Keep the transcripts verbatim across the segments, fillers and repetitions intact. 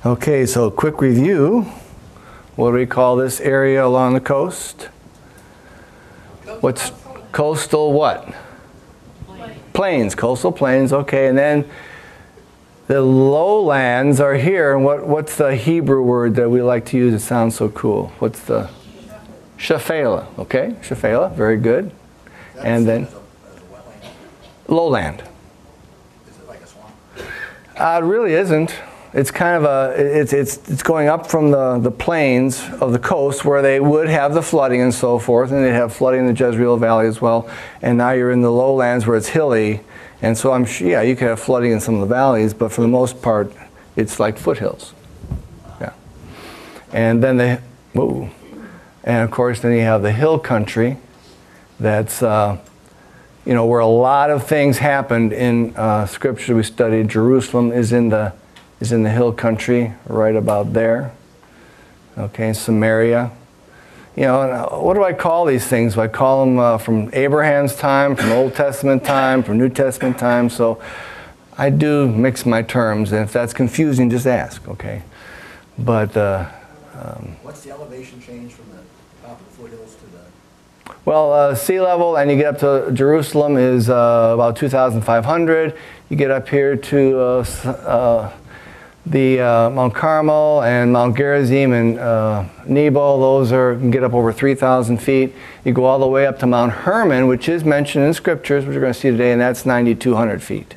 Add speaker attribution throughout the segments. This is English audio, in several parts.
Speaker 1: Okay, so quick review. What do we call this area along the coast? What's coastal what? Plains, coastal plains, okay, and then the lowlands are here, and what, what's the Hebrew word that we like to use? It sounds so cool. What's the? Shephelah, okay, Shephelah, very good. And then lowland.
Speaker 2: Is it like a swamp?
Speaker 1: Uh, it really isn't. It's kind of a, it's, it's, it's going up from the, the plains of the coast where they would have the flooding and so forth, and they'd have flooding in the Jezreel Valley as well. And now you're in the lowlands where it's hilly, and so I'm sure, yeah, you could have flooding in some of the valleys, but for the most part, it's like foothills. Yeah. And then the, whoa. And of course, then you have the hill country that's, uh, you know, where a lot of things happened in uh, scripture we studied. Jerusalem is in the is in the hill country, right about there. Okay, Samaria. You know, and what do I call these things? Do I call them uh, from Abraham's time, from Old Testament time, from New Testament time? So I do mix my terms, and if that's confusing, just ask, okay? But uh, um,
Speaker 2: what's the elevation change from the top of the foothills to the?
Speaker 1: Well, uh, sea level, and you get up to Jerusalem is uh, about two thousand five hundred. You get up here to uh, uh, the uh, Mount Carmel and Mount Gerizim and uh, Nebo. Those are, you can get up over three thousand feet. You go all the way up to Mount Hermon, which is mentioned in scriptures, which we're going to see today, and that's nine thousand two hundred feet.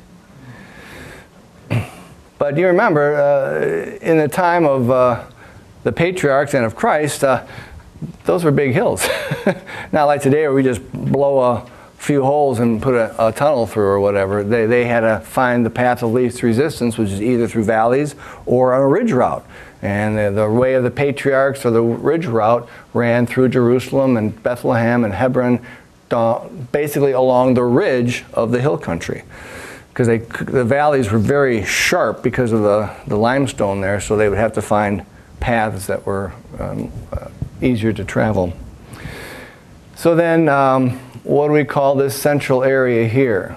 Speaker 1: But you remember, uh, in the time of uh, the patriarchs and of Christ, uh, those were big hills. Not like today where we just blow a few holes and put a, a tunnel through or whatever. They, they had to find the path of least resistance, which is either through valleys or on a ridge route. And the, the way of the patriarchs, or the ridge route, ran through Jerusalem and Bethlehem and Hebron, uh, basically along the ridge of the hill country. Because the valleys were very sharp because of the, the limestone there, so they would have to find paths that were um, uh, easier to travel. So then, um, what do we call this central area here?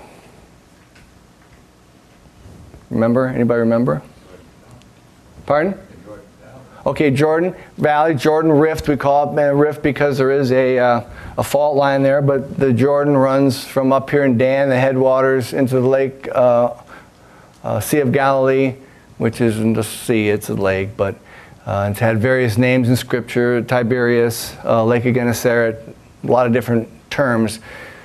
Speaker 1: Remember? Anybody remember? Pardon? Okay, Jordan Valley, Jordan Rift, we call it a rift because there is a, uh, a fault line there, but the Jordan runs from up here in Dan, the headwaters, into the lake, uh, uh, Sea of Galilee, which isn't a sea, it's a lake, but uh, it's had various names in scripture, Tiberias, uh, Lake of Gennesaret, a lot of different terms.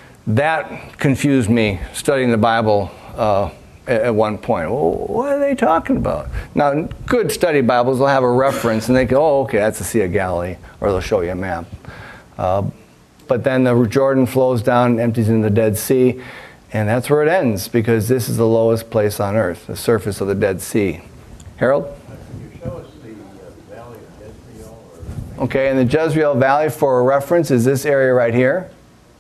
Speaker 1: That confused me studying the Bible uh, at one point. Well, what are they talking about? Now, good study Bibles will have a reference and they go, oh, okay, that's the Sea of Galilee, or they'll show you a map. Uh, but then the Jordan flows down and empties into the Dead Sea, and that's where it ends, because this is the lowest place on earth, the surface of the Dead Sea. Harold?
Speaker 3: Can you show us the uh, Valley of Jezreel? Or...
Speaker 1: Okay, and the Jezreel Valley, for a reference, is this area right here.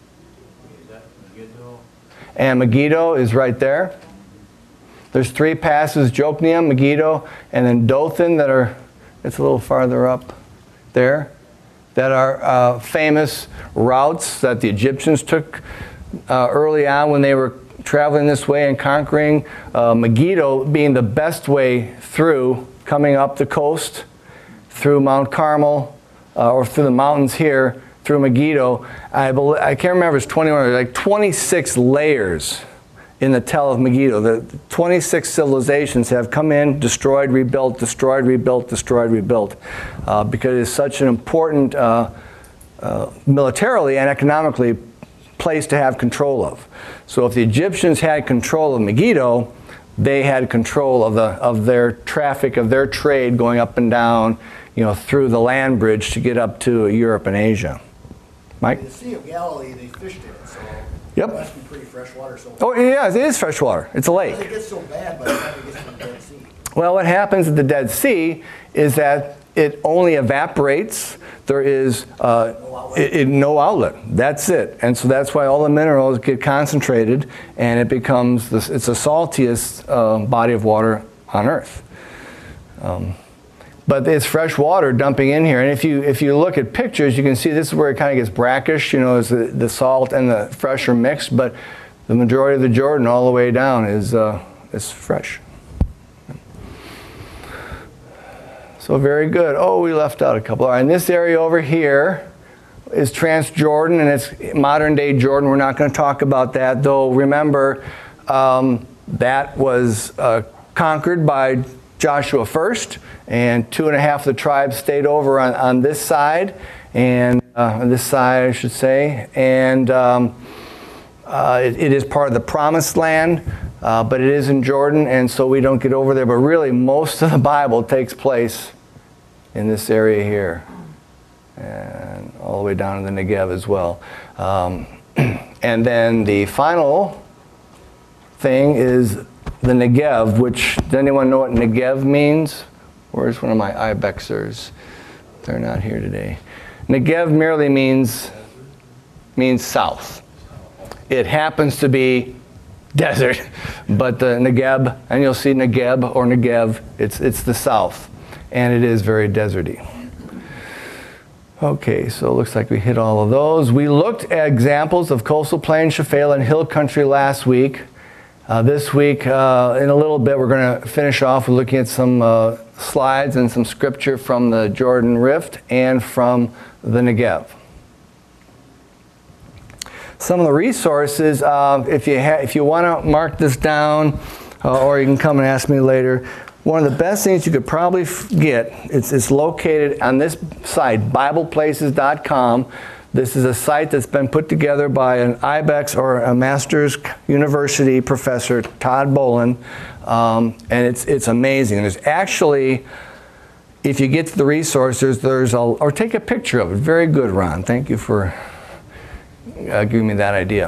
Speaker 3: Is that Megiddo?
Speaker 1: And Megiddo is right there. There's three passes, Jokneam, Megiddo, and then Dothan that are, it's a little farther up there, that are uh, famous routes that the Egyptians took uh, early on when they were traveling this way and conquering. Uh, Megiddo being the best way through, coming up the coast, through Mount Carmel, uh, or through the mountains here, through Megiddo. I, believe, I can't remember, it's twenty-one, like twenty-six layers in the Tell of Megiddo. The twenty-six civilizations have come in, destroyed, rebuilt, destroyed, rebuilt, destroyed, rebuilt, uh, because it's such an important, uh, uh, militarily and economically, place to have control of. So if the Egyptians had control of Megiddo, they had control of the of their traffic, of their trade going up and down, you know, through the land bridge to get up to Europe and Asia. Mike?
Speaker 2: The Sea of Galilee, they fished in it, so
Speaker 1: Yep.
Speaker 2: it must be pretty fresh water. So
Speaker 1: Oh, yeah, it is fresh water. It's a lake.
Speaker 2: it gets so bad by the time it gets to the Dead Sea.
Speaker 1: Well, what happens at the Dead Sea is that it only evaporates. There is uh,
Speaker 2: No outlet.
Speaker 1: it, it, no outlet. That's it. And so that's why all the minerals get concentrated, and it becomes, this, it's the saltiest uh, body of water on Earth. Um, but it's fresh water dumping in here. And if you if you look at pictures, you can see this is where it kind of gets brackish, you know, as the, the salt and the fresh are mixed. But the majority of the Jordan all the way down is, uh, is fresh. So very good. Oh, we left out a couple. All right, and this area over here is Transjordan, and it's modern day Jordan. We're not going to talk about that, though. Remember, um, that was uh, conquered by Joshua first, and two and a half of the tribes stayed over on, on this side, and uh, on this side, I should say, and um, uh, it, it is part of the Promised Land. Uh, but it is in Jordan, and so we don't get over there. But really, most of the Bible takes place in this area here, and all the way down to the Negev as well. Um, and then the final thing is the Negev, which, does anyone know what Negev means? Where's one of my Ibexers? They're not here today. Negev merely means, means south. It happens to be desert, but the Negev, and you'll see Negeb or Negev, it's, it's the south, and it is very deserty. Okay, so it looks like we hit all of those. We looked at examples of coastal plain, Shephelah, and hill country last week. Uh, this week, uh, in a little bit, we're going to finish off with looking at some uh, slides and some scripture from the Jordan Rift and from the Negev. Some of the resources, uh, if you ha if you want to mark this down, uh, or you can come and ask me later, one of the best things you could probably f get, it's, it's located on this site, Bible Places dot com. This is a site that's been put together by an Ibex or a Master's University professor, Todd Bolin, um, and it's, it's amazing. There's actually, if you get to the resources, there's a, or take a picture of it. Very good, Ron. Thank you for Uh, give me that idea.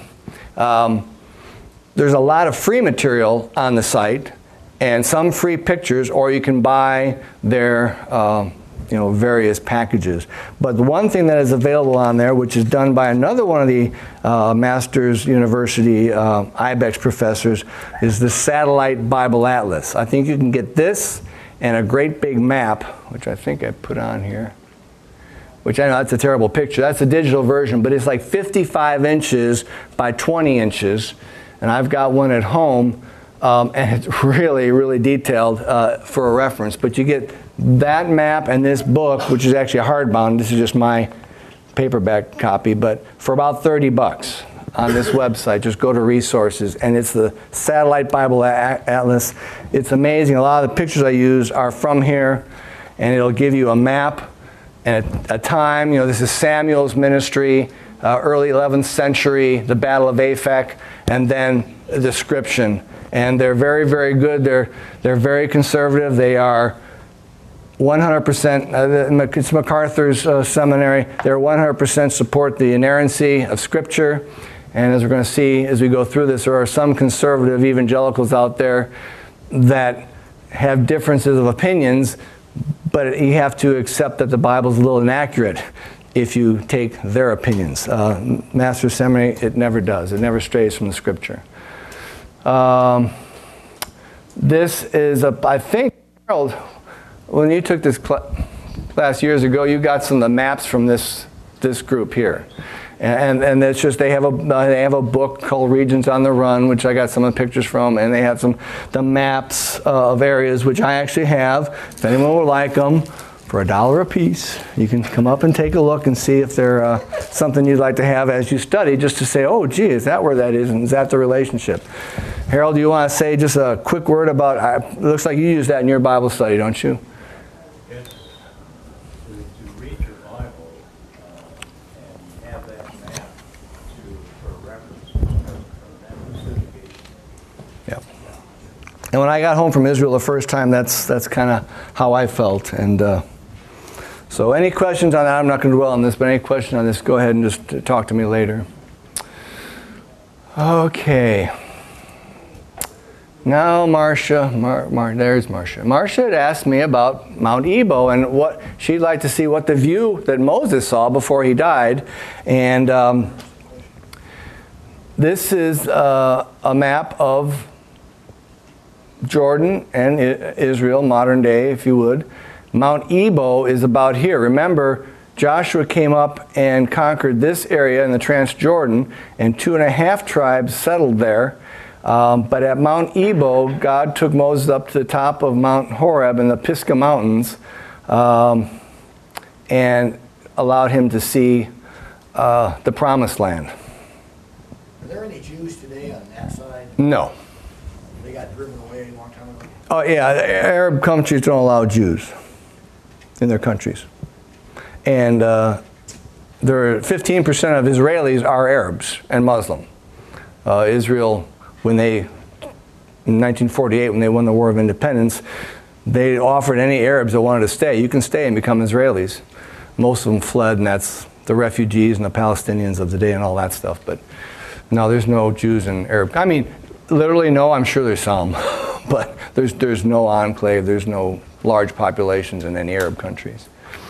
Speaker 1: um, there's a lot of free material on the site, and some free pictures, or you can buy their uh, you know, various packages. But the one thing that is available on there, which is done by another one of the uh, Masters University uh, Ibex professors, is the Satellite Bible Atlas. I think you can get this and a great big map, which I think I put on here. Which I know that's a terrible picture. That's a digital version, but it's like fifty-five inches by twenty inches. And I've got one at home, um, and it's really, really detailed uh, for a reference. But you get that map and this book, which is actually a hardbound. This is just my paperback copy, but for about thirty bucks on this website. Just go to resources, and it's the Satellite Bible Atlas. It's amazing. A lot of the pictures I use are from here, and it'll give you a map and a, a time. You know, this is Samuel's ministry, uh, early eleventh century, the Battle of Aphek, and then a description. And they're very, very good. They're, they're very conservative. They are one hundred percent, uh, it's MacArthur's uh, seminary, they're one hundred percent support the inerrancy of Scripture. And as we're going to see as we go through this, there are some conservative evangelicals out there that have differences of opinions, but you have to accept that the Bible's a little inaccurate if you take their opinions. Uh, Master's Seminary, it never does. It never strays from the Scripture. Um, this is, a, I think, Harold, when you took this cl class years ago, you got some of the maps from this, this group here. And, and it's just, they have, a, they have a book called Regions on the Run, which I got some of the pictures from, and they have some the maps uh, of areas, which I actually have. If anyone would like them, for a dollar a piece, you can come up and take a look and see if they're uh, something you'd like to have as you study, just to say, oh, gee, is that where that is, and is that the relationship? Harold, do you want to say just a quick word about, uh, it looks like you use that in your Bible study, don't you? And when I got home from Israel the first time, that's that's kind of how I felt. And uh, so any questions on that? I'm not going to dwell on this, but any question on this, go ahead and just talk to me later. Okay. Now Marcia, Mar, Mar, there's Marcia. Marcia had asked me about Mount Nebo, and what she'd like to see what the view that Moses saw before he died. And um, this is uh, a map of Jordan and Israel, modern day, if you would. Mount Nebo is about here. Remember, Joshua came up and conquered this area in the Transjordan, and two and a half tribes settled there. Um, but at Mount Nebo, God took Moses up to the top of Mount Horeb in the Pisgah Mountains um, and allowed him to see uh, the Promised Land.
Speaker 2: Are there any Jews today on that side?
Speaker 1: No.
Speaker 2: They got driven away a long time ago?
Speaker 1: Oh yeah, Arab countries don't allow Jews in their countries. And uh, there are fifteen percent of Israelis are Arabs and Muslim. Uh, Israel, when they, in nineteen forty-eight, when they won the War of Independence, they offered any Arabs that wanted to stay, you can stay and become Israelis. Most of them fled, and that's the refugees and the Palestinians of the day and all that stuff. But no, there's no Jews in Arab. I mean, literally no, I'm sure there's some. But there's, there's no enclave, there's no large populations in any Arab countries.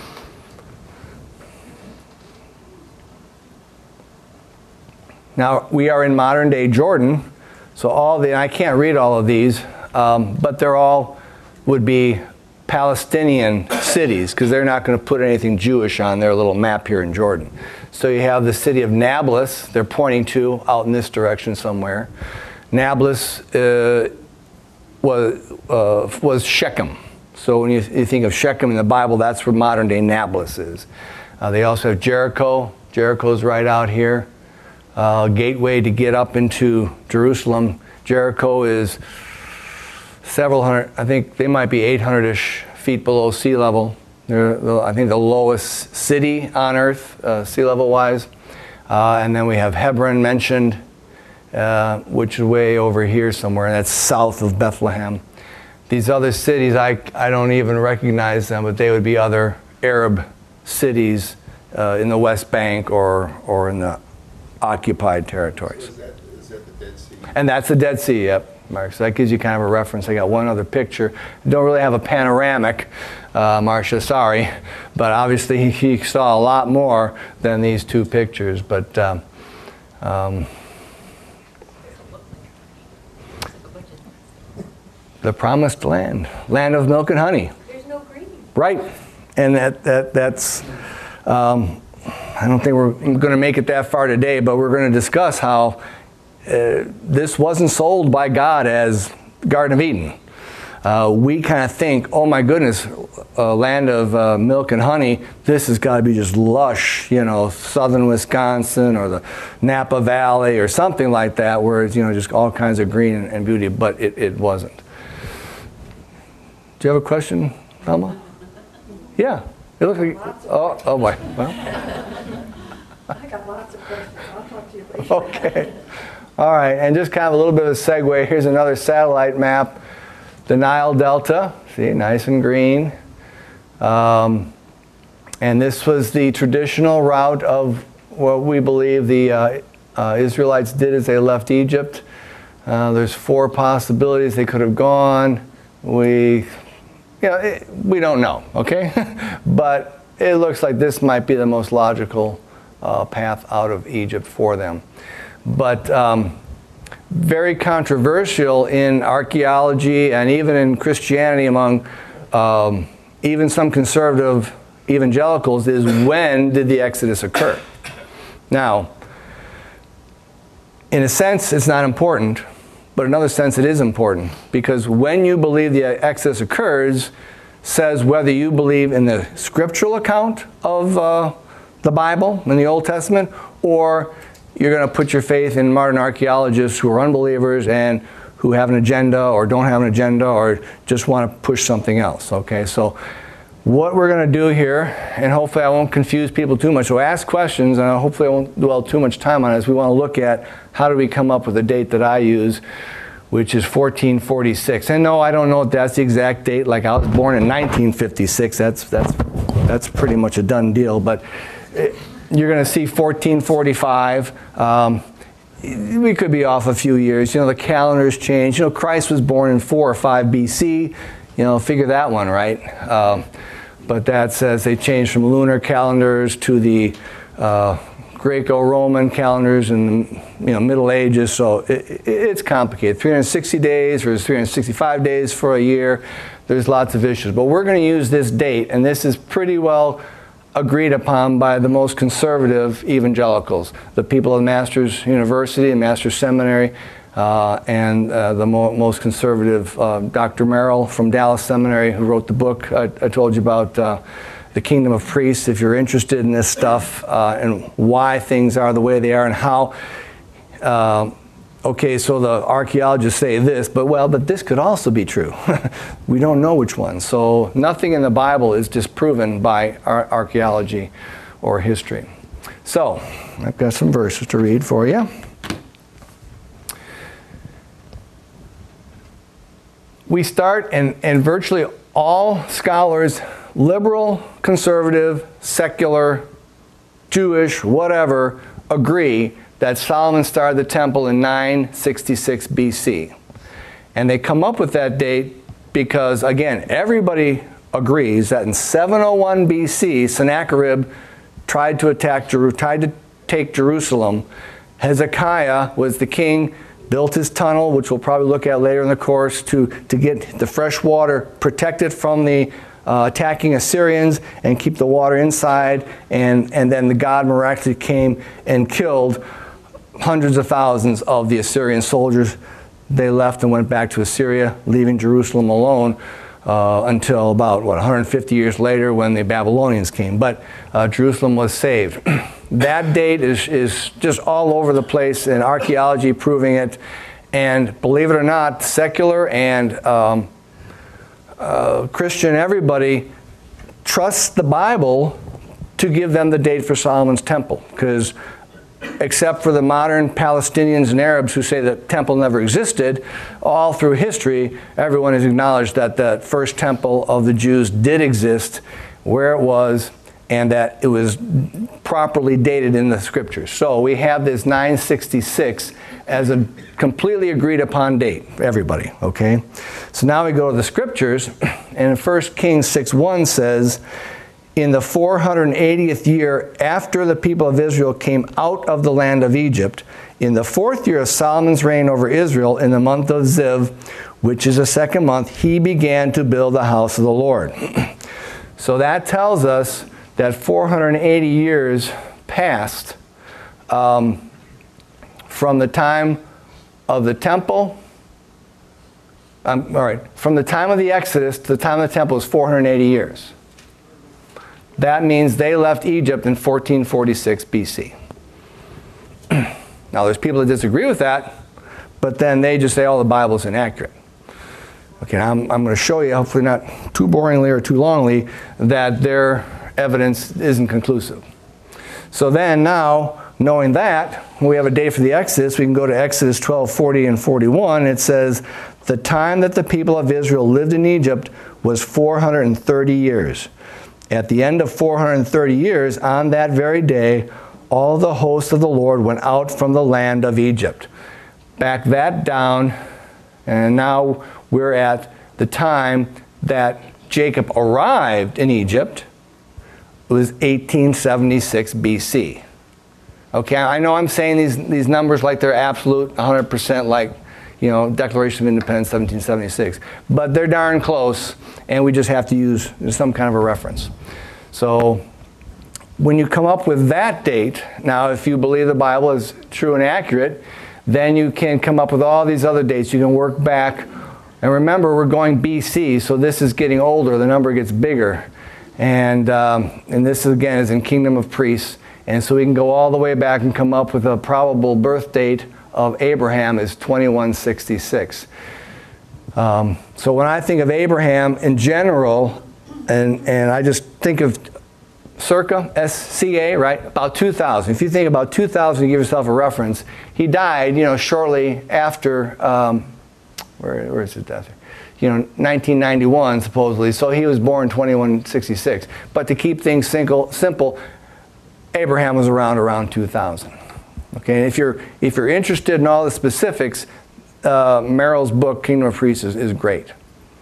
Speaker 1: Now, we are in modern day Jordan, so all the, I can't read all of these, um, but they're all would be Palestinian cities, because they're not going to put anything Jewish on their little map here in Jordan. So you have the city of Nablus, they're pointing to out in this direction somewhere. Nablus uh, was, uh, was Shechem. So when you, you think of Shechem in the Bible, that's where modern day Nablus is. Uh, they also have Jericho. Jericho's right out here. Uh, gateway to get up into Jerusalem. Jericho is several hundred, I think they might be eight hundred-ish feet below sea level. They're, the, I think, the lowest city on earth, uh, sea level-wise. Uh, and then we have Hebron mentioned, uh, which is way over here somewhere, and that's south of Bethlehem. These other cities, I, I don't even recognize them, but they would be other Arab cities uh, in the West Bank or, or in the occupied territories.
Speaker 3: So is that, is that the Dead Sea?
Speaker 1: And that's the Dead Sea, yep, Mark. So that gives you kind of a reference. I got one other picture. Don't really have a panoramic, uh, Marcia, sorry. But obviously he, he saw a lot more than these two pictures. But um, um, the Promised Land, land of milk and honey.
Speaker 4: There's no green.
Speaker 1: Right. And that, that that's... Um, I don't think we're going to make it that far today, but we're going to discuss how uh, this wasn't sold by God as Garden of Eden. Uh, we kind of think, oh my goodness, a land of uh, milk and honey, this has got to be just lush, you know, southern Wisconsin or the Napa Valley or something like that, where it's, you know, just all kinds of green and, and beauty, but it, it wasn't. Do you have a question, Thelma? Yeah. It looks like, oh, oh boy. Well.
Speaker 4: I got lots of questions. I'll talk to you later.
Speaker 1: Okay. All right, and just kind of a little bit of a segue. Here's another satellite map. The Nile Delta, see, nice and green. Um, and this was the traditional route of what we believe the uh, uh, Israelites did as they left Egypt. Uh, there's four possibilities they could have gone. We... You know, it, we don't know, okay? But it looks like this might be the most logical uh, path out of Egypt for them. But um, very controversial in archaeology and even in Christianity among um, even some conservative evangelicals is, when did the Exodus occur? Now, in a sense, it's not important. But in another sense, it is important, because when you believe the Exodus occurs, says whether you believe in the scriptural account of uh, the Bible in the Old Testament, or you're going to put your faith in modern archaeologists who are unbelievers and who have an agenda or don't have an agenda or just want to push something else. Okay, so what we're going to do here, and hopefully I won't confuse people too much, so ask questions, and hopefully I won't dwell too much time on it, is we want to look at how do we come up with the date that I use, which is fourteen forty-six. And no, I don't know if that's the exact date. Like, I was born in nineteen fifty-six. That's, that's, that's pretty much a done deal. But it, you're going to see fourteen forty-five. Um, we could be off a few years. You know, the calendars change. You know, Christ was born in four or five B C. You know, figure that one, right? Um, but that says they changed from lunar calendars to the uh, Greco-Roman calendars in the you know, Middle Ages, so it, it, it's complicated. three hundred sixty days versus three hundred sixty-five days for a year. There's lots of issues. But we're going to use this date, and this is pretty well agreed upon by the most conservative evangelicals, the people of Masters University and Masters Seminary. uh, and uh, the mo most conservative, uh, Doctor Merrill from Dallas Seminary, who wrote the book I, I told you about, uh, The Kingdom of Priests. If you're interested in this stuff uh, and why things are the way they are and how, uh, okay, so the archaeologists say this, but well, but this could also be true. We don't know which one. So nothing in the Bible is disproven by ar archaeology or history. So I've got some verses to read for you. We start, and, and virtually all scholars, liberal, conservative, secular, Jewish, whatever, agree that Solomon started the temple in nine sixty-six B C. And they come up with that date because, again, everybody agrees that in seven oh one B C, Sennacherib tried to attack, Jeru tried to take Jerusalem. Hezekiah was the king, built his tunnel, which we'll probably look at later in the course, to, to get the fresh water protected from the uh, attacking Assyrians and keep the water inside. And, and then the God miraculously came and killed hundreds of thousands of the Assyrian soldiers. They left and went back to Assyria, leaving Jerusalem alone uh, until about, what, one hundred fifty years later when the Babylonians came. But uh, Jerusalem was saved. That date is, is just all over the place in archaeology proving it. And believe it or not, secular and um, uh, Christian, everybody trusts the Bible to give them the date for Solomon's temple. Because except for the modern Palestinians and Arabs who say the temple never existed, all through history, everyone has acknowledged that the first temple of the Jews did exist, where it was, and that it was properly dated in the scriptures. So we have this nine sixty-six as a completely agreed upon date for everybody, okay? So now we go to the scriptures, and in First Kings six one says, in the four hundred eightieth year after the people of Israel came out of the land of Egypt, in the fourth year of Solomon's reign over Israel, in the month of Ziv, which is the second month, he began to build the house of the Lord. So that tells us that four hundred eighty years passed um, from the time of the temple, um, all right, from the time of the Exodus to the time of the temple is four hundred eighty years. That means they left Egypt in fourteen forty-six B C. Now, there's people that disagree with that, but then they just say, oh, the Bible's inaccurate. Okay, I'm, I'm going to show you, hopefully not too boringly or too longly, that their evidence isn't conclusive. So then now, knowing that, when we have a date for the Exodus, we can go to Exodus twelve forty and forty-one. It says, the time that the people of Israel lived in Egypt was four hundred thirty years. At the end of four hundred thirty years, on that very day, all the hosts of the Lord went out from the land of Egypt. Back that down, and now we're at the time that Jacob arrived in Egypt. It was eighteen seventy-six B C. Okay, I know I'm saying these, these numbers like they're absolute, one hundred percent like, you know, Declaration of Independence, seventeen seventy-six. But they're darn close, and we just have to use some kind of a reference. So when you come up with that date, now if you believe the Bible is true and accurate, then you can come up with all these other dates. You can work back. And remember, we're going B C, so this is getting older. The number gets bigger. And, um, and this, again, is in Kingdom of Priests. And so we can go all the way back and come up with a probable birth date of Abraham is twenty-one sixty-six. Um, so when I think of Abraham in general, and, and I just think of circa, S C A, right, about two thousand. If you think about two thousand, you give yourself a reference. He died, you know, shortly after, um, where, where is his death? You know, nineteen ninety-one, supposedly. So he was born twenty-one sixty-six. But to keep things simple, simple Abraham was around around two thousand. Okay, and if you're, if you're interested in all the specifics, uh, Merrill's book, Kingdom of Priests, is, is great.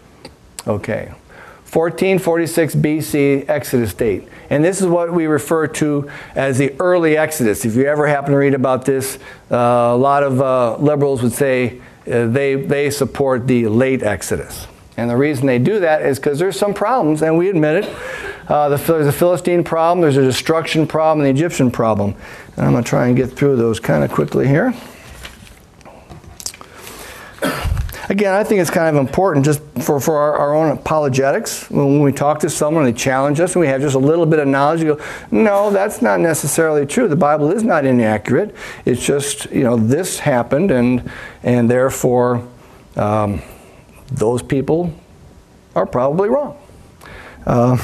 Speaker 1: Okay, fourteen forty-six B C Exodus date. And this is what we refer to as the early Exodus. If you ever happen to read about this, uh, a lot of uh, liberals would say uh, they, they support the late Exodus. And the reason they do that is because there's some problems, and we admit it. Uh, the, there's a Philistine problem, there's a destruction problem, and the Egyptian problem. And I'm going to try and get through those kind of quickly here. Again, I think it's kind of important just for, for our, our own apologetics. When we talk to someone, they challenge us, and we have just a little bit of knowledge, you go, no, that's not necessarily true. The Bible is not inaccurate. It's just, you know, this happened, and, and therefore um, those people are probably wrong. Uh,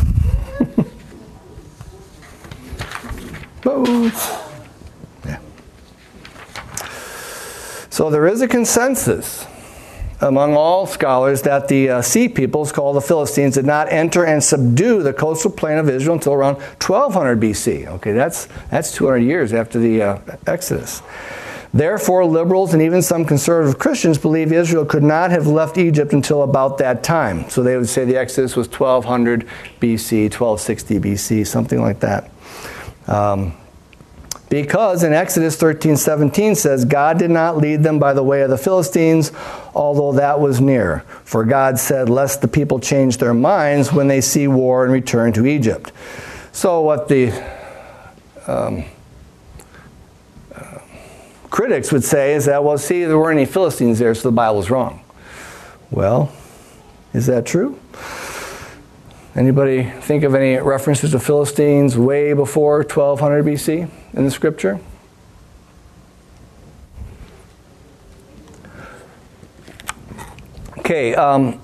Speaker 1: yeah. So there is a consensus among all scholars that the uh, sea peoples, called the Philistines, did not enter and subdue the coastal plain of Israel until around twelve hundred B C. Okay, that's, that's two hundred years after the uh, Exodus. Therefore, liberals and even some conservative Christians believe Israel could not have left Egypt until about that time. So they would say the Exodus was twelve hundred B C, twelve sixty B C, something like that. Um, Because in Exodus thirteen seventeen says, God did not lead them by the way of the Philistines, although that was near. For God said, lest the people change their minds when they see war and return to Egypt. So what the um, uh, critics would say is that, well, see, there weren't any Philistines there, so the Bible's wrong. Well, is that true? Anybody think of any references to Philistines way before twelve hundred B C in the scripture? Okay, um,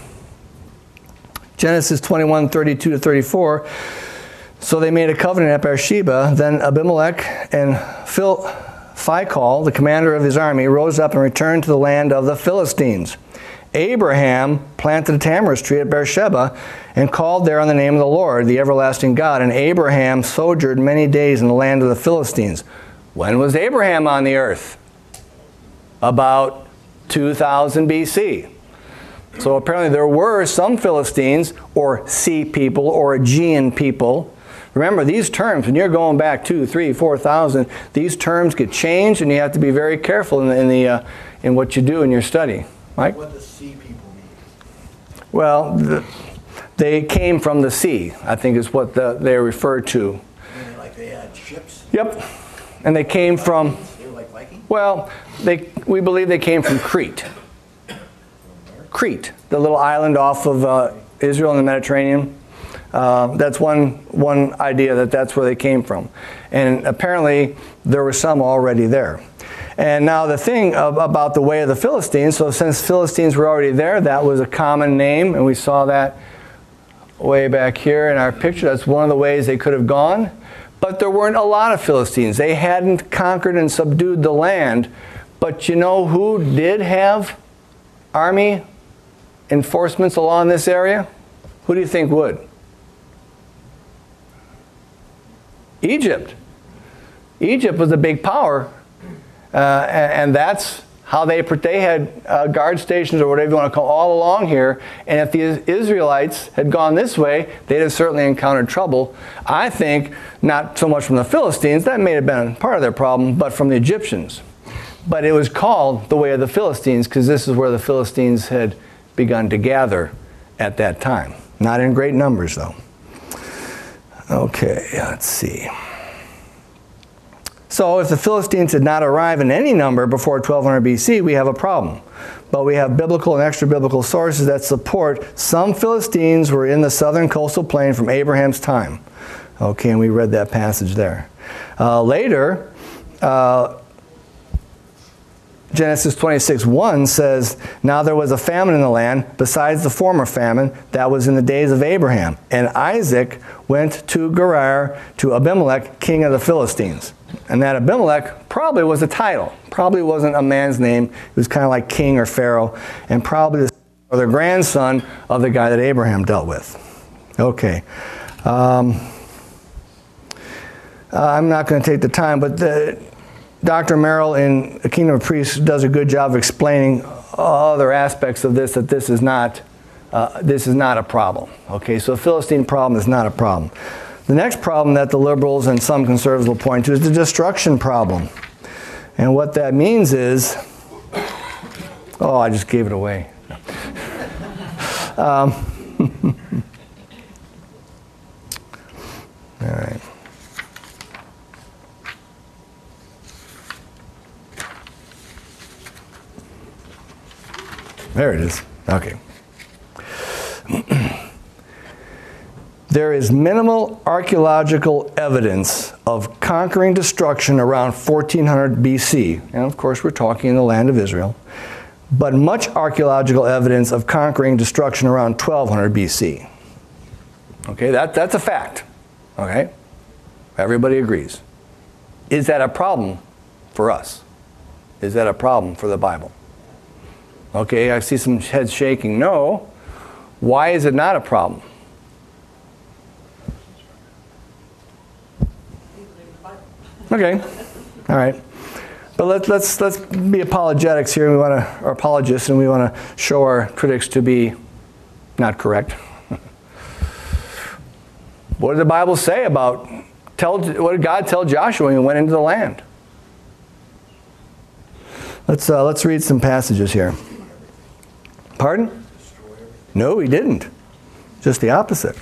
Speaker 1: Genesis twenty-one, thirty-two to thirty-four. So they made a covenant at Beersheba. Then Abimelech and Phil, Phicol, the commander of his army, rose up and returned to the land of the Philistines. Abraham planted a tamarisk tree at Beersheba and called there on the name of the Lord, the everlasting God. And Abraham sojourned many days in the land of the Philistines. When was Abraham on the earth? About two thousand B C. So apparently there were some Philistines, or sea people, or Aegean people. Remember, these terms, when you're going back two, three, four thousand, these terms get changed, and you have to be very careful in, the, in, the, uh, in what you do in your study. Mike?
Speaker 2: What does sea people mean?
Speaker 1: Well, the, they came from the sea, I think is what the, they refer to.
Speaker 2: Meaning like they had ships?
Speaker 1: Yep. And they came from,
Speaker 2: They were like Vikings?
Speaker 1: well, they, we believe they came from Crete. Crete, the little island off of uh, Israel in the Mediterranean. Uh, that's one, one idea that that's where they came from. And apparently there were some already there. And now the thing about the way of the Philistines, so since Philistines were already there, that was a common name, and we saw that way back here in our picture. That's one of the ways they could have gone. But there weren't a lot of Philistines. They hadn't conquered and subdued the land. But you know who did have army enforcements along this area? Who do you think would? Egypt. Egypt was a big power. Uh, and, and that's how they, they had uh, guard stations, or whatever you want to call, all along here. And if the Israelites had gone this way, they'd have certainly encountered trouble. I think not so much from the Philistines, that may have been part of their problem, but from the Egyptians. But it was called the way of the Philistines because this is where the Philistines had begun to gather at that time. Not in great numbers, though. Okay, let's see. So if the Philistines did not arrive in any number before twelve hundred B C, we have a problem. But we have biblical and extra-biblical sources that support some Philistines were in the southern coastal plain from Abraham's time. Okay, and we read that passage there. Uh, later, uh, Genesis twenty-six one says, now there was a famine in the land besides the former famine that was in the days of Abraham. And Isaac went to Gerar to Abimelech, king of the Philistines. And that Abimelech probably was a title. Probably wasn't a man's name. It was kind of like king or pharaoh. And probably the, or the grandson of the guy that Abraham dealt with. Okay. Um, uh, I'm not going to take the time, but the, Doctor Merrill in The Kingdom of Priests does a good job of explaining other aspects of this, that this is not, uh, this is not a problem. Okay, so the Philistine problem is not a problem. The next problem that the liberals and some conservatives will point to is the destruction problem. And what that means is, oh, I just gave it away. um, all right. There it is. Okay. There is minimal archaeological evidence of conquering destruction around fourteen hundred B C. And of course, we're talking in the land of Israel. But much archaeological evidence of conquering destruction around twelve hundred B C. Okay, that, that's a fact. Okay? Everybody agrees. Is that a problem for us? Is that a problem for the Bible? Okay, I see some heads shaking. No. Why is it not a problem? Okay, all right. But let's let's let's be apologetics here. We want to, or apologists, and we want to show our critics to be not correct. What did the Bible say about? Tell what did God tell Joshua when he went into the land? Let's uh, let's read some passages here. Pardon? No, he didn't. Just the opposite.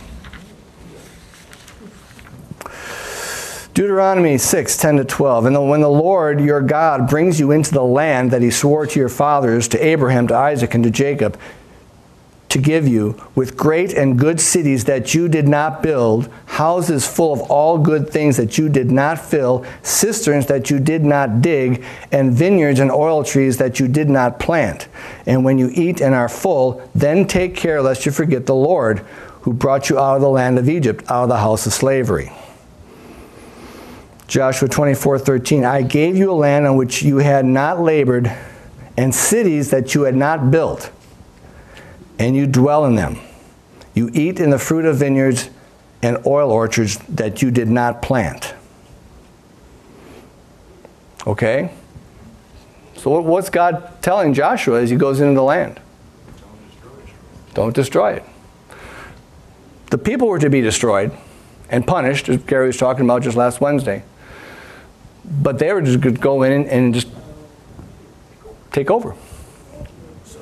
Speaker 1: Deuteronomy six, ten to twelve. And when the Lord your God brings you into the land that he swore to your fathers, to Abraham, to Isaac, and to Jacob, to give you, with great and good cities that you did not build, houses full of all good things that you did not fill, cisterns that you did not dig, and vineyards and oil trees that you did not plant. And when you eat and are full, then take care lest you forget the Lord, who brought you out of the land of Egypt, out of the house of slavery. Joshua twenty-four, thirteen. I gave you a land on which you had not labored, and cities that you had not built, and you dwell in them. You eat in the fruit of vineyards and oil orchards that you did not plant. Okay? So what's God telling Joshua as he goes into the land? Don't destroy it. The people were to be destroyed and punished, as Gary was talking about just last Wednesday. But they were just going to go in and just take over.
Speaker 2: So,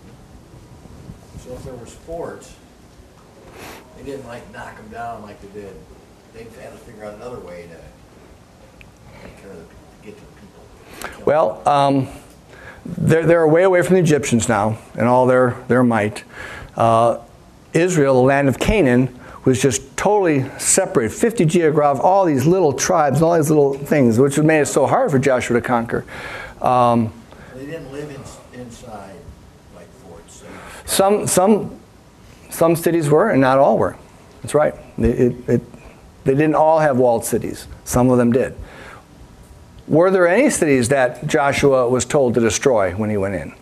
Speaker 2: so if there was forts, they didn't like knock them down like they did. They had to figure out another way to take care of the, to get to the people.
Speaker 1: Well, um, they're, they're way away from the Egyptians now and all their, their might. Uh, Israel, the land of Canaan, was just totally separated. fifty geographic, all these little tribes and all these little things, which made it so hard for Joshua to conquer. Um,
Speaker 2: they didn't live in, inside like forts. So.
Speaker 1: Some, some, some cities were, and not all were. That's right. It, it, it, they didn't all have walled cities. Some of them did. Were there any cities that Joshua was told to destroy when he went in?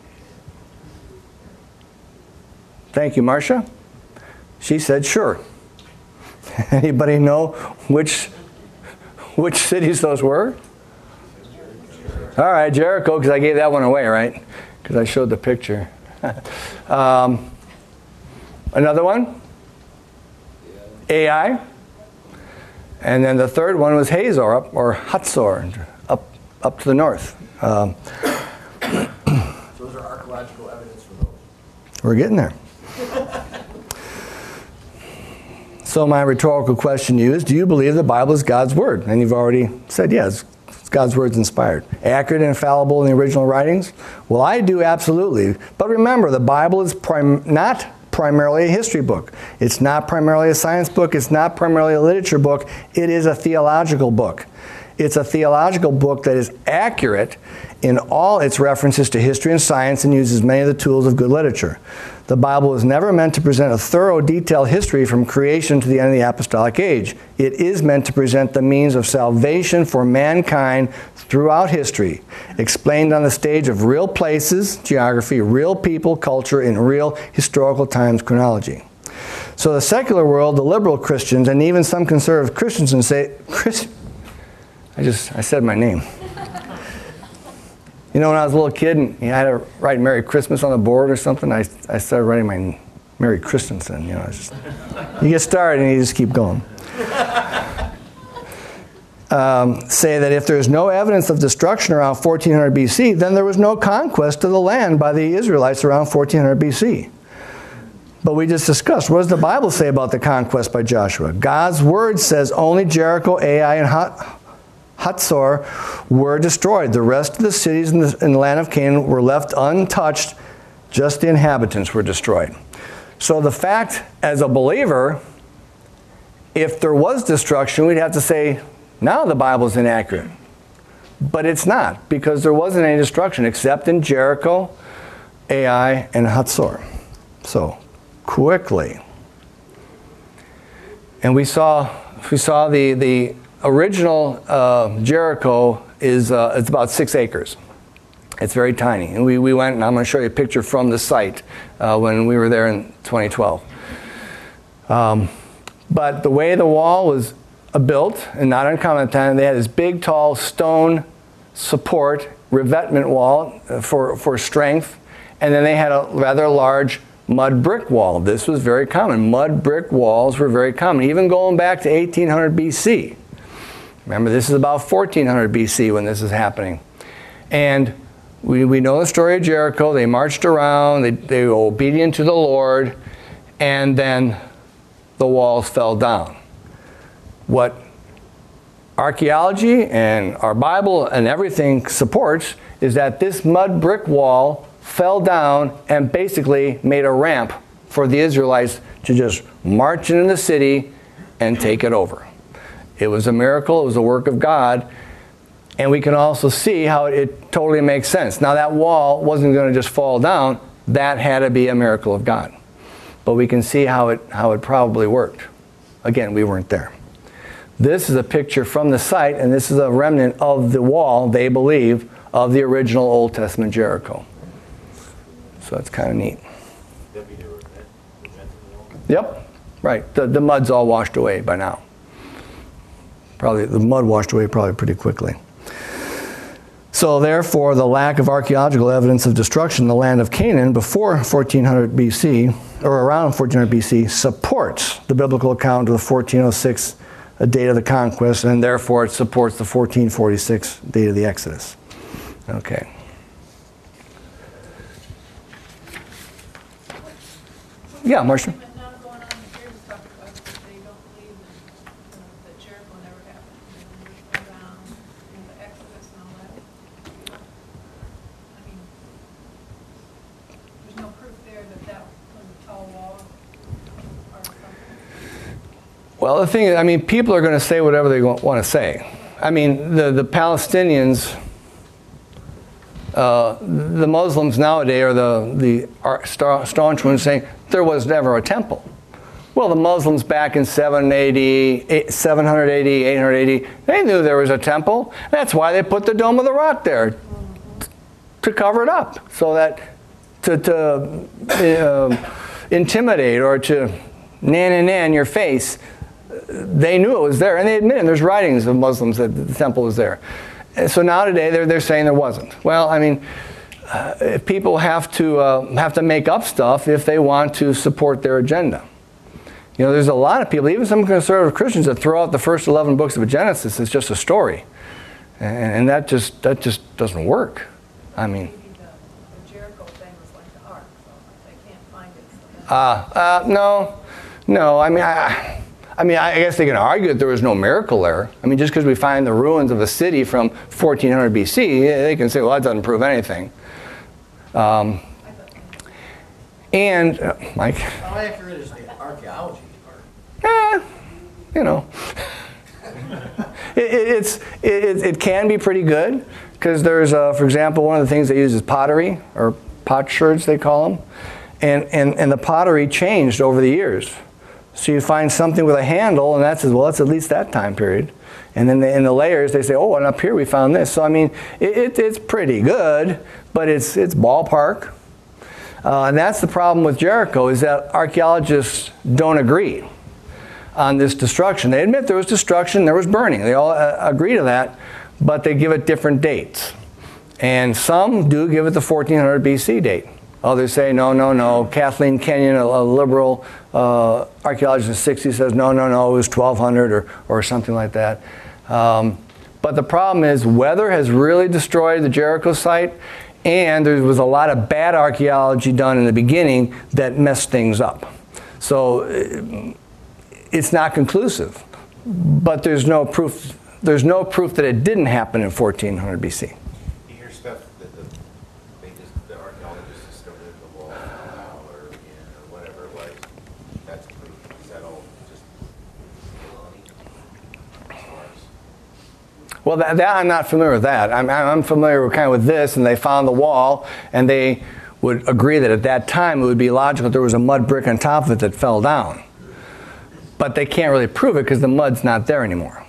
Speaker 1: Thank you, Marcia. She said, sure. Anybody know which which cities those were? All right, Jericho, because I gave that one away, right? Because I showed the picture. um, another one? Ai. And then the third one was Hazor, up, or Hatzor, up, up to the north. Um,
Speaker 2: so those are archaeological evidence for those?
Speaker 1: We're getting there. So my rhetorical question to you is, do you believe the Bible is God's Word? And you've already said yes, it's God's Word's inspired. Accurate and infallible in the original writings? Well, I do, absolutely. But remember, the Bible is prim- not primarily a history book. It's not primarily a science book. It's not primarily a literature book. It is a theological book. It's a theological book that is accurate in all its references to history and science and uses many of the tools of good literature. The Bible is never meant to present a thorough, detailed history from creation to the end of the apostolic age. It is meant to present the means of salvation for mankind throughout history, explained on the stage of real places, geography, real people, culture, in real historical times chronology. So the secular world, the liberal Christians, and even some conservative Christians and say, Chris, I just, I said my name. You know, when I was a little kid and you had to write Merry Christmas on the board or something, I, I started writing my Merry Christensen. You know, it's just, you get started and you just keep going. Um, say that if there's no evidence of destruction around fourteen hundred B C, then there was no conquest of the land by the Israelites around fourteen hundred B C. But we just discussed, what does the Bible say about the conquest by Joshua? God's Word says only Jericho, Ai, and Hat. Hatzor were destroyed. The rest of the cities in the, in the land of Canaan were left untouched Just the inhabitants were destroyed. So the fact, as a believer, if there was destruction, we'd have to say, now the Bible's inaccurate. But it's not, because there wasn't any destruction except in Jericho, Ai, and Hatzor. So, quickly. And we saw, we saw the, the original uh, Jericho is uh, it's about six acres. It's very tiny. And we, we went, and I'm going to show you a picture from the site uh, when we were there in twenty twelve. Um, but the way the wall was built, and not uncommon at the time, they had this big, tall stone support, revetment wall for, for strength, and then they had a rather large mud brick wall. This was very common. Mud brick walls were very common, even going back to eighteen hundred B C. Remember, this is about fourteen hundred B C when this is happening. And we, we know the story of Jericho. They marched around, they, they were obedient to the Lord, and then the walls fell down. What archaeology and our Bible and everything supports is that this mud brick wall fell down and basically made a ramp for the Israelites to just march into the city and take it over. It was a miracle. It was a work of God. And we can also see how it totally makes sense. Now, that wall wasn't going to just fall down. That had to be a miracle of God. But we can see how it, how it probably worked. Again, we weren't there. This is a picture from the site, and this is a remnant of the wall, they believe, of the original Old Testament Jericho. So that's kind of neat. Yep, right. The, the mud's all washed away by now. Probably the mud washed away probably pretty quickly. So therefore, the lack of archaeological evidence of destruction in the land of Canaan before fourteen hundred B C, or around fourteen hundred B C, supports the biblical account of the fourteen oh six date of the conquest, and therefore it supports the fourteen forty-six date of the Exodus. Okay. Yeah, Marcia.
Speaker 4: Now going on here to talk about that they don't believe in, uh, that Jericho never happened, and then they go down in the Exodus and all that. I mean, there's no proof there that that was a tall wall or something.
Speaker 1: Well, the thing is, I mean, people are going to say whatever they want to say. I mean, the, the Palestinians, uh, the Muslims nowadays are the, the staunch ones saying there was never a temple. Well, the Muslims back in seven eighty, seven eighty, eight eighty, they knew there was a temple. That's why they put the Dome of the Rock there, to cover it up, so that to, to uh, intimidate or to nan and nan your face. They knew it was there, and they admitted there's writings of Muslims that the temple was there. And so now today they're, they're saying there wasn't. Well, I mean, uh, if people have to, uh, have to make up stuff if they want to support their agenda. You know, there's a lot of people, even some conservative Christians, that throw out the first eleven books of Genesis as just a story. And, and that just that just doesn't work. I mean...
Speaker 4: Maybe the, the Jericho thing was like the ark, so they can't find it. So
Speaker 1: Uh, uh, no, no, I mean... I, I mean, I guess they can argue that there was no miracle there. I mean, just because we find the ruins of a city from fourteen hundred B C, they can say, well, that doesn't prove anything. Um, and, uh, Mike?
Speaker 2: How accurate is the archaeology part?
Speaker 1: Eh, you know. it, it, it's, it, it can be pretty good, because there's, uh, for example, one of the things they use is pottery, or potsherds they call them. And, and, and the pottery changed over the years. So you find something with a handle, and that's, well, that's at least that time period. And then the, in the layers, they say, oh, and up here we found this. So, I mean, it, it, it's pretty good, but it's, it's ballpark. Uh, and that's the problem with Jericho, is that archaeologists don't agree on this destruction. They admit there was destruction, there was burning. They all uh, agree to that, but they give it different dates. And some do give it the fourteen hundred B C date. Others say, no, no, no. Kathleen Kenyon, a, a liberal uh, archaeologist in the sixties, says, no, no, no, it was twelve hundred or, or something like that. Um, but the problem is weather has really destroyed the Jericho site, and there was a lot of bad archaeology done in the beginning that messed things up. So it's not conclusive, but there's no proof, there's no proof that it didn't happen in fourteen hundred B C.
Speaker 5: You hear stuff that the, they just, the archaeologists discovered the wall
Speaker 1: Well, that, that I'm not familiar with that. I'm, I'm familiar with kind of with this, and they found the wall, and they would agree that at that time it would be logical that there was a mud brick on top of it that fell down. But they can't really prove it because the mud's not there anymore.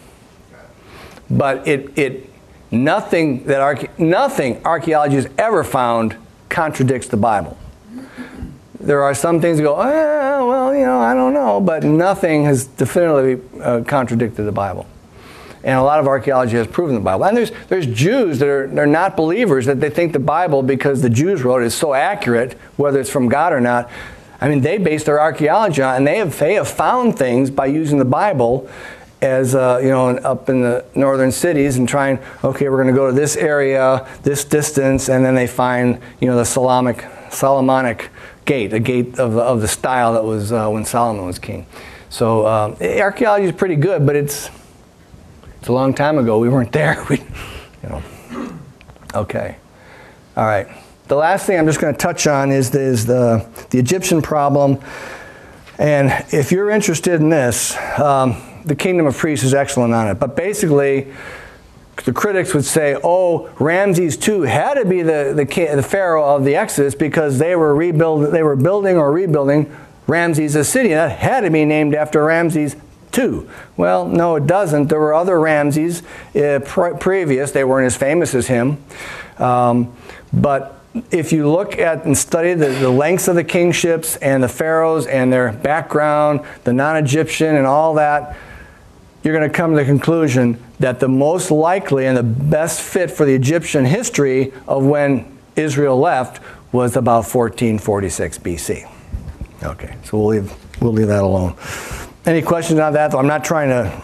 Speaker 1: But it, it nothing that arche- nothing archaeology has ever found contradicts the Bible. There are some things that go, oh, well, you know, I don't know, but nothing has definitively uh, contradicted the Bible. And a lot of archaeology has proven the Bible. And there's there's Jews that are they're not believers, that they think the Bible, because the Jews wrote it, is so accurate, whether it's from God or not. I mean, they base their archaeology on, and they have, they have found things by using the Bible as, uh, you know, up in the northern cities and trying, okay, we're going to go to this area, this distance, and then they find, you know, the Solomonic, Solomonic gate, a gate of, of the style that was uh, when Solomon was king. So um, archaeology is pretty good, but it's it's a long time ago. We weren't there. We, you know. Okay. All right. The last thing I'm just going to touch on is the, is the the Egyptian problem. And if you're interested in this, um, the Kingdom of Priests is excellent on it. But basically, the critics would say, oh, Ramses the Second had to be the, the, king, the pharaoh of the Exodus because they were rebuild, they were building or rebuilding Ramses the city. That had to be named after Ramses the Second. Well, no, it doesn't. There were other Ramses uh, pre- previous. They weren't as famous as him. Um, but if you look at and study the, the lengths of the kingships and the pharaohs and their background, the non-Egyptian and all that, you're going to come to the conclusion that the most likely and the best fit for the Egyptian history of when Israel left was about fourteen forty-six B C. Okay, so we'll leave, we'll leave that alone. Any questions on that? Though I'm not trying to...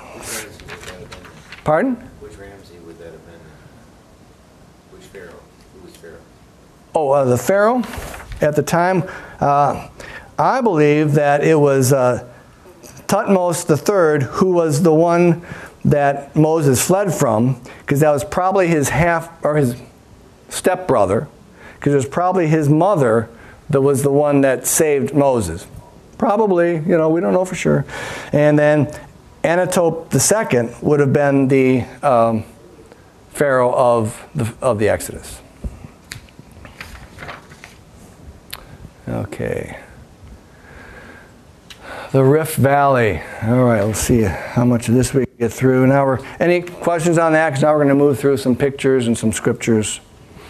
Speaker 1: Pardon?
Speaker 5: Which Ramsey would that have been? Which pharaoh? Who was pharaoh?
Speaker 1: Oh, uh, the pharaoh at the time? Uh, I believe that it was... Uh, Thutmose the third, who was the one that Moses fled from, because that was probably his half or his stepbrother, because it was probably his mother that was the one that saved Moses. Probably, you know, we don't know for sure. And then Anatope the second would have been the um, pharaoh of the of the Exodus. Okay. The Rift Valley. All right, let's see how much of this we can get through. Now, we're any questions on that? Because now we're going to move through some pictures and some scriptures.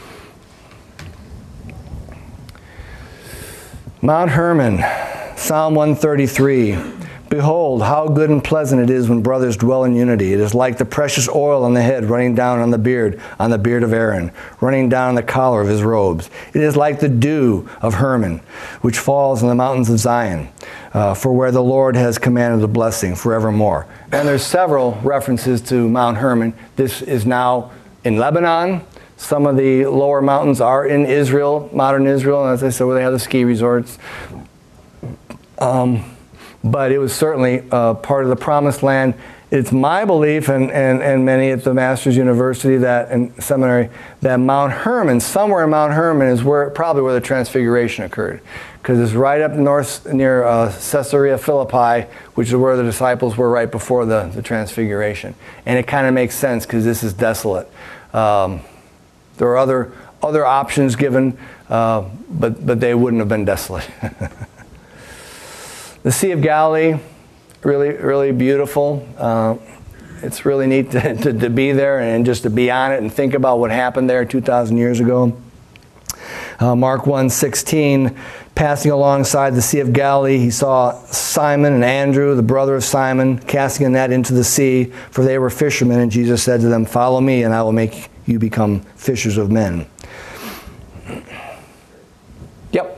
Speaker 1: Mount Hermon, Psalm one thirty-three. Behold, how good and pleasant it is when brothers dwell in unity. It is like the precious oil on the head running down on the beard, on the beard of Aaron, running down the collar of his robes. It is like the dew of Hermon, which falls on the mountains of Zion, uh, for where the Lord has commanded the blessing forevermore. And there's several references to Mount Hermon. This is now in Lebanon. Some of the lower mountains are in Israel, modern Israel, and as I said, where they have the ski resorts. Um... But it was certainly uh, part of the Promised Land. It's my belief, and, and, and many at the Masters University that and seminary, that Mount Hermon, somewhere in Mount Hermon, is where probably where the Transfiguration occurred, because it's right up north near uh, Caesarea Philippi, which is where the disciples were right before the, the Transfiguration. And it kind of makes sense because this is desolate. Um, there are other other options given, uh, but but they wouldn't have been desolate. The Sea of Galilee, really, really beautiful. Uh, it's really neat to, to, to be there and just to be on it and think about what happened there two thousand years ago. Uh, Mark one sixteen, passing alongside the Sea of Galilee, he saw Simon and Andrew, the brother of Simon, casting a net into the sea, for they were fishermen. And Jesus said to them, "Follow me, and I will make you become fishers of men." Yep.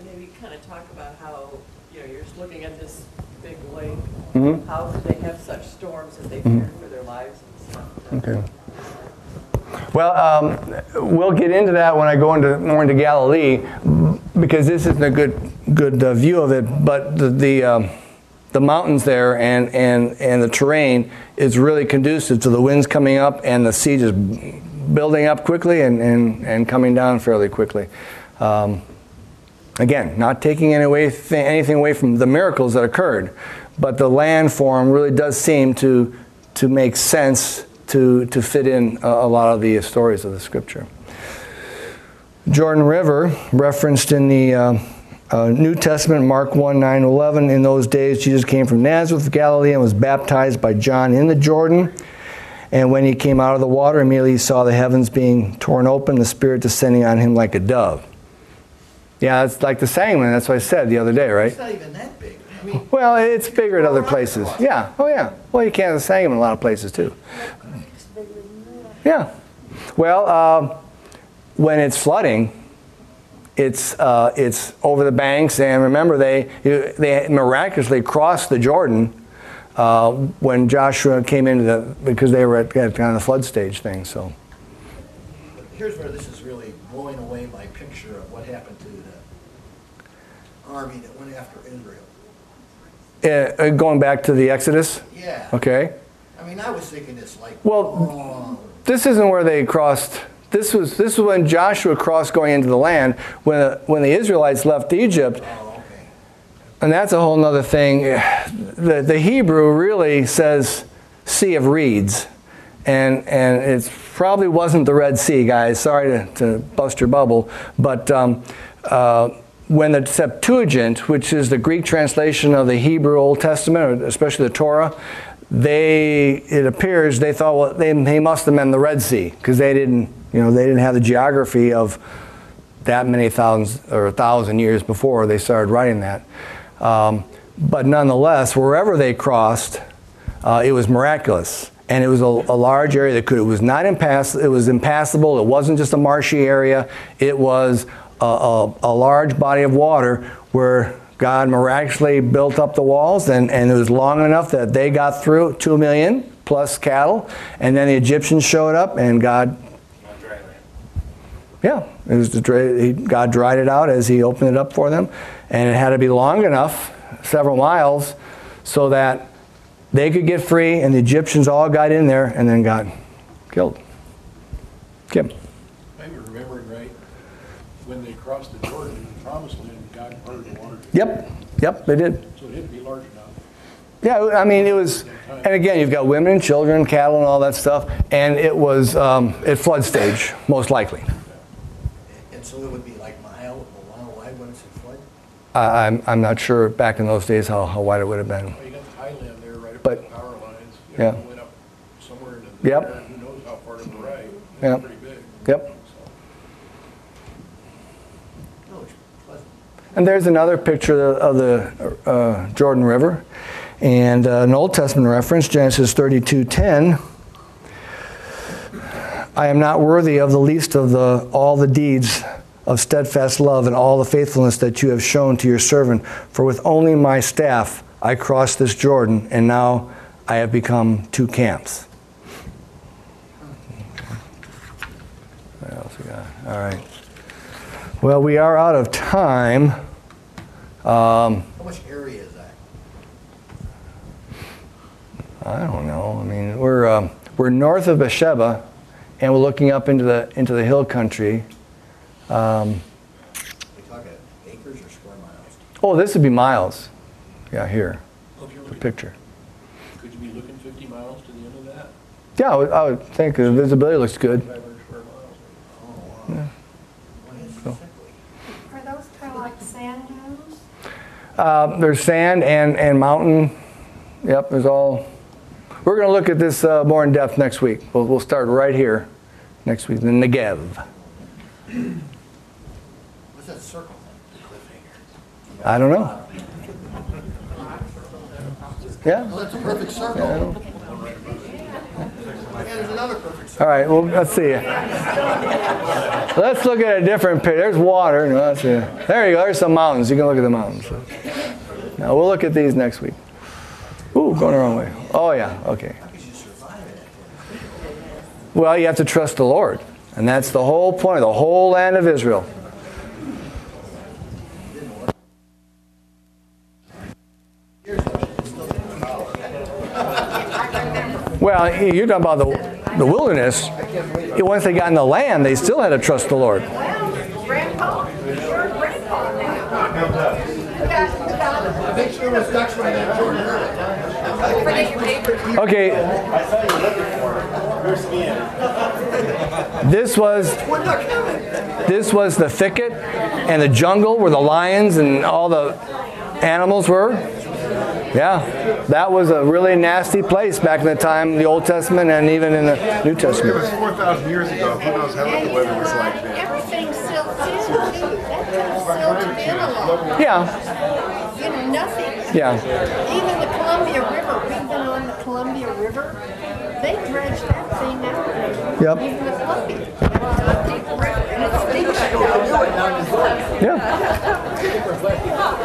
Speaker 6: Mm-hmm. How did they have such storms that they feared mm-hmm. for their lives and stuff?
Speaker 1: Okay. Well, um, we'll get into that when I go into more into Galilee, because this isn't a good good uh, view of it. But the the, um, the mountains there and, and, and the terrain is really conducive to the winds coming up and the sea just building up quickly and, and, and coming down fairly quickly. Um, again, not taking any away, th- anything away from the miracles that occurred. But the landform really does seem to to make sense to, to fit in a, a lot of the stories of the Scripture. Jordan River, referenced in the uh, uh, New Testament, Mark one, nine, eleven. In those days, Jesus came from Nazareth of Galilee and was baptized by John in the Jordan. And when he came out of the water, immediately he saw the heavens being torn open, the Spirit descending on him like a dove. Yeah, it's like the Sangamon. That's what I said the other day, right?
Speaker 2: It's not even that big. I mean,
Speaker 1: Well, it's bigger at other places. Yeah. Oh, yeah. Well, you can have the Sangamon in a lot of places, too. Yeah. Well, uh, when it's flooding, it's uh, it's over the banks. And remember, they they miraculously crossed the Jordan uh, when Joshua came into the, because they were at, at kind of the flood stage thing. So
Speaker 2: but here's where this is really blowing away my picture of what happened to the army that went after Israel.
Speaker 1: uh, going back to the Exodus.
Speaker 2: Yeah.
Speaker 1: Okay.
Speaker 2: I mean, I was thinking this like,
Speaker 1: Well,
Speaker 2: oh,
Speaker 1: this isn't where they crossed. This was this was when Joshua crossed going into the land, when the, when the Israelites left Egypt.
Speaker 2: oh, okay.
Speaker 1: And that's a whole other thing. The, the Hebrew really says Sea of Reeds. And and it probably wasn't the Red Sea, guys. Sorry to, to bust your bubble. But um, uh, when the Septuagint, which is the Greek translation of the Hebrew Old Testament, or especially the Torah, they, it appears, they thought, well, they, they must have meant the Red Sea, because they didn't, you know, they didn't have the geography of that many thousands or a thousand years before they started writing that. Um, but nonetheless, wherever they crossed, uh, it was miraculous, and it was a, a large area that could. It was not impass. It was impassable. It wasn't just a marshy area. It was a, a, a large body of water where God miraculously built up the walls, and, and it was long enough that they got through, two million plus cattle, and then the Egyptians showed up, and God. Yeah, it was the dry, God dried it out as He opened it up for them, and it had to be long enough, several miles, so that they could get free, and the Egyptians all got in there and then got killed. Kim.
Speaker 3: Maybe remembering right, when they crossed the Jordan in the Promised Land, God parted the water.
Speaker 1: Yep, yep, they did.
Speaker 3: So it had to be large enough.
Speaker 1: Yeah, I mean, it was, and again, you've got women and children, cattle and all that stuff, and it was um, at flood stage, most likely.
Speaker 2: And so it would be like mile, a mile wide when it's in flood?
Speaker 1: I, I'm, I'm not sure back in those days how, how wide it would have been.
Speaker 3: Well, you got the highland there right up
Speaker 1: But-
Speaker 3: to the power lines. You
Speaker 1: yeah.
Speaker 3: know, it went up somewhere in the,
Speaker 1: Yep.
Speaker 3: who knows how far to the right. It's
Speaker 1: Yep.
Speaker 3: pretty big.
Speaker 1: Yep.
Speaker 2: No, it's pleasant.
Speaker 1: And there's another picture of the uh, Jordan River, and uh, an Old Testament reference, Genesis thirty-two ten. I am not worthy of the least of the all the deeds of steadfast love and all the faithfulness that you have shown to your servant. For with only my staff I crossed this Jordan, and now I have become two camps. What else we got? All right. Well, we are out of time. Um,
Speaker 2: How much area is that?
Speaker 1: I don't know. I mean, we're um, we're north of Beersheba, and we're looking up into the into the hill country. Um,
Speaker 2: We talking acres or square miles?
Speaker 1: oh, this would be miles. Yeah, here,
Speaker 3: Well, if you're
Speaker 1: the
Speaker 3: looking,
Speaker 1: picture.
Speaker 3: could you be looking fifty miles to the end of that?
Speaker 1: Yeah, I would, I would think the visibility looks good.
Speaker 3: five hundred square miles.
Speaker 2: Oh, wow.
Speaker 1: Yeah.
Speaker 2: Boy, it's
Speaker 1: So.
Speaker 2: sickly.
Speaker 7: Are those kind of like sand dunes?
Speaker 1: Uh, there's sand and and mountain. Yep, there's all. We're going to look at this uh, more in depth next week. We'll we'll start right here next week, the Negev.
Speaker 2: What's that circle thing? Cliffhanger.
Speaker 1: I don't know. Yeah.
Speaker 2: Oh, that's a perfect circle. Yeah, there's another perfect circle.
Speaker 1: All right. Well, let's see. Let's look at a different picture. There's water. No, that's it. There you go. There's some mountains. You can look at the mountains. Now we'll look at these next week. Ooh, going the wrong way. Oh yeah. Okay.
Speaker 2: How could you survive it?
Speaker 1: Well, you have to trust the Lord, and that's the whole point of the whole land of Israel. Well, you're talking about the, the wilderness. Once they got in the land, they still had to trust the Lord.
Speaker 7: Grandpa, your grandpa now.
Speaker 2: I think there was ducks right at Jordan River.
Speaker 4: Forget your papers.
Speaker 1: Okay. This was this was the thicket and the jungle where the lions and all the animals were. Yeah, that was a really nasty place back in the time, the Old Testament and even in the New
Speaker 8: It
Speaker 1: Testament.
Speaker 8: was four thousand years ago. Who knows how
Speaker 7: And
Speaker 8: the
Speaker 7: you
Speaker 8: weather
Speaker 7: know
Speaker 8: was like
Speaker 7: what?
Speaker 8: then?
Speaker 7: Everything's silted in too. That comes silted in a lot.
Speaker 1: Yeah,
Speaker 7: You know, nothing.
Speaker 1: yeah,
Speaker 7: Even the Columbia River, we've been on the Columbia River. They dredged that thing out.
Speaker 1: Yep.
Speaker 7: Even the Columbia. It's a deep river and it's deep.
Speaker 1: yeah.